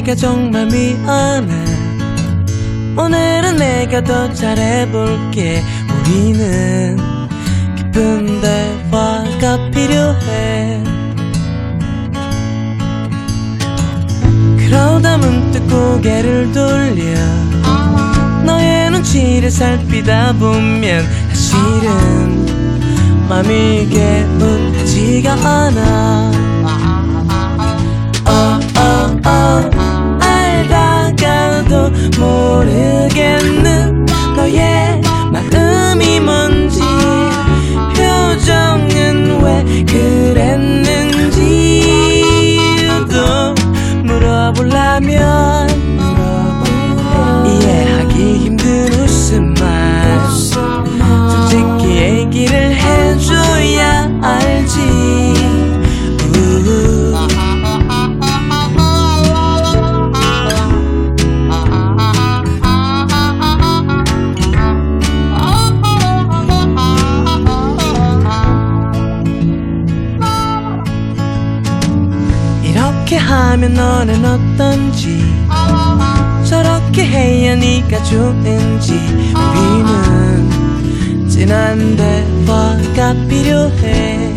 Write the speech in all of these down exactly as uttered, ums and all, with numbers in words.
내가 정말 미안해. 오늘은 내가 더 잘해볼게. 우리는 깊은 대화가 필요해. 그러다 문득 고개를 돌려 너의 눈치를 살피다 보면 사실은 맘이 개운하지가 않아. 어, 어, 어, 알다가도 모르겠는 너의 마음이 뭔지, 표정은 왜 그랬는지도 물어보려면 이해하기 힘든 웃음만 솔직히 얘기를 해줘야 알지. 우우. 이렇게 하면 너는 어떤지, 저렇게 해야 네가 좋은지. 우리는 진한 대화가 필요해.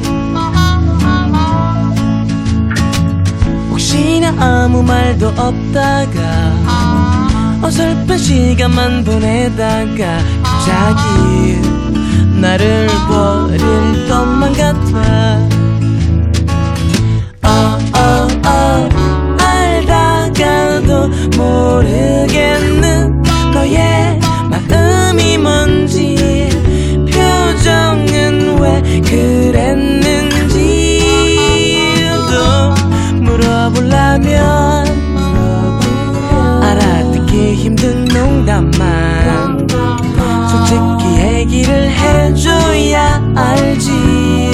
혹시나 아무 말도 없다가 어설픈 시간만 보내다가 갑자기 나를 버릴 것만 같아. 어, 어, 어, 알다가도 모르겠는 너의 마음이 뭔지, 표정은 왜 그랬는지도 물어보려면 알아듣기 힘든 농담만 솔직히 얘기를 해줘야 알지.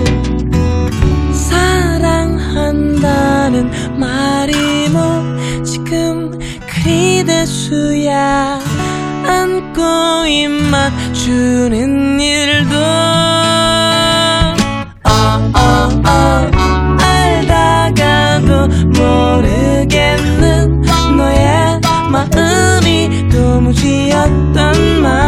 사랑한다는 말이 뭐 지금 그리 대수야. 안고 입 맞추는 일도 어, 어, 어, 알다가도 모르겠는 너의 마음이 도무지 어떤 말